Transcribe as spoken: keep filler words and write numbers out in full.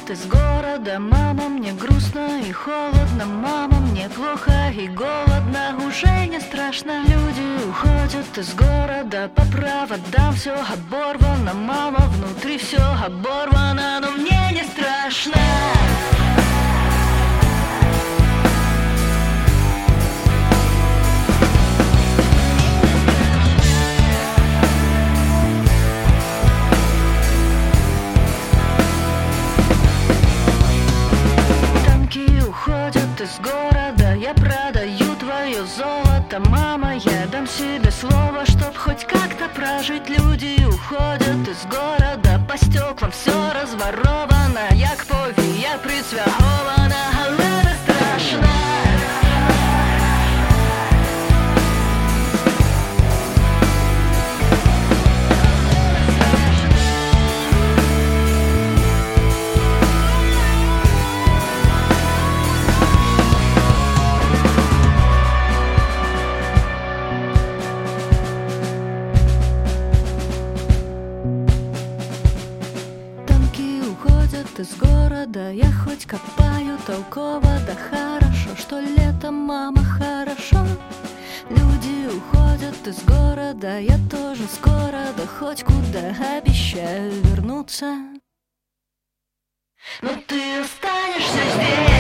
уходят из города. Мама, мне грустно и холодно. Мама, мне плохо и голодно. Уже не страшно. Люди уходят из города по проводам. Все оборвано, мама, внутри все оборвано. Но мне не страшно. Уходят из города, я продаю твое золото. Мама, я дам себе слово, чтоб хоть как-то прожить. Люди уходят из города, по стеклам все разворовано. Як повія прицвягована, але не страшно. Из города я хоть копаю толково, да хорошо, что летом, мама, хорошо. Люди уходят из города, я тоже скоро, да хоть куда, обещаю вернуться. Но ты останешься здесь.